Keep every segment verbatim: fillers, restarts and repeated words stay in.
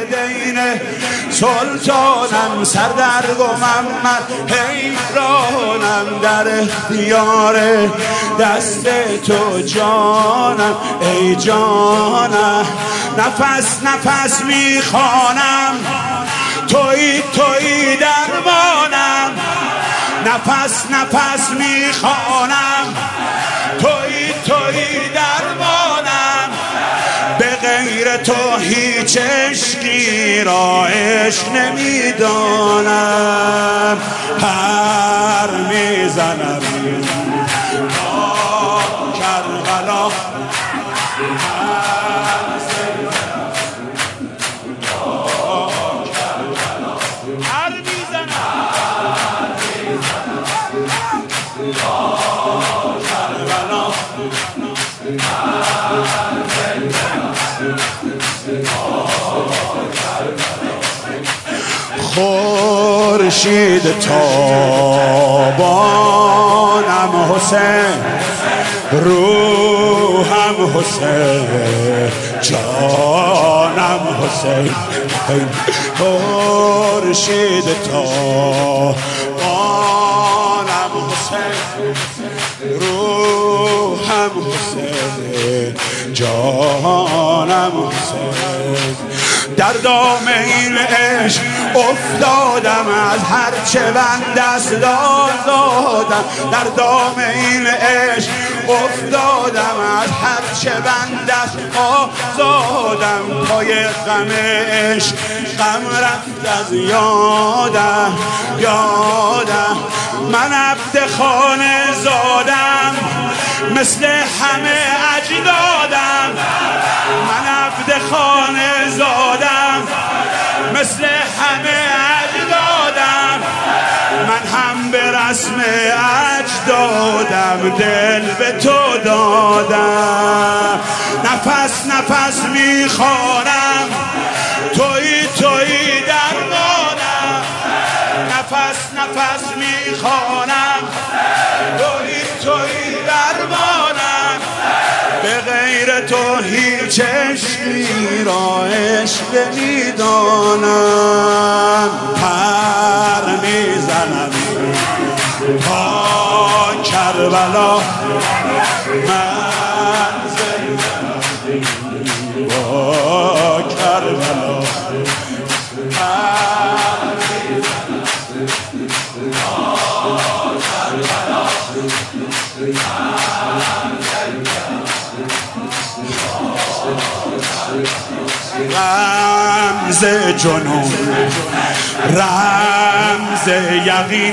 والدین سلطانم سردرگ و محمد حیرانم در اختیار دست تو جانم ای جانم نفس نفس میخوانم توی توی درمانم نفس نفس میخوانم توی توی درمانم به غیر تو هیچ عشقی را عشق نمیدانم پر میزنم کربلا خورشید تابانم حسین روحم حسین جانم حسین خورشید تابانم حسین روحم حسین جانم حسین در دام این عشق افتادم از هر چه بند است آزادم در دام این عشق افتادم از هر چه بند است آزادم پای غم عشق غم رفت از یادم یادم من عبد خانه زادم مثل همه اجدادم من عبد خانه زادم مثل همه اجدادم من هم به رسم اجدادم دل به تو دادم نفس نفس میخوانم توی توی درمانم نفس نفس میخوانم توی توی درمانم به غیر تو هیچ عشقی را عشق نمیدانم پر میزنم تا کربلا من زندم با کربلا رمز جنون رمز یقین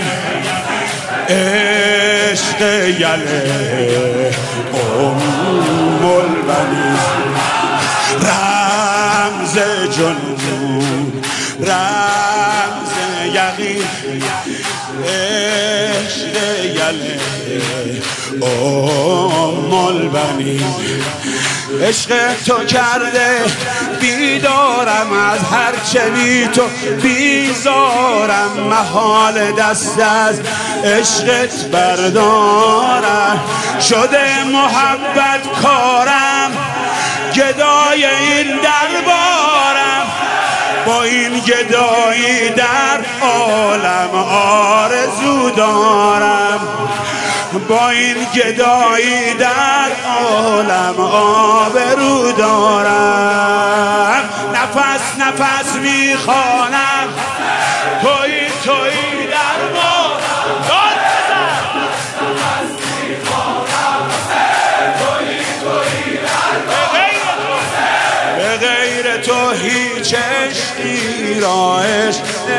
عشق یله ام البنین رمز جنون رمز یقین عشق یله ام البنین عشق تو کرده بیدارم از هر چه بی تو بیزارم محال دست از عشقت بردارم شده محبت کارم گدای این دربارم با این گدایی در عالم آرزو دارم با این گدایی در عالم آبرو دارم نفس نفس میخوانم توی توی درمانم داد بزن نفس میخوانم توی توی درمانم به غیر تو هیچ عشقی را عشق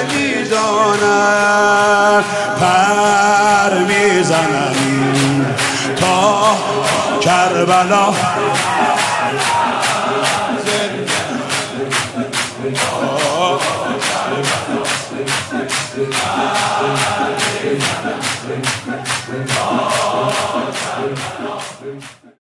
نمیدانم پر میزنم تا کربلا زنده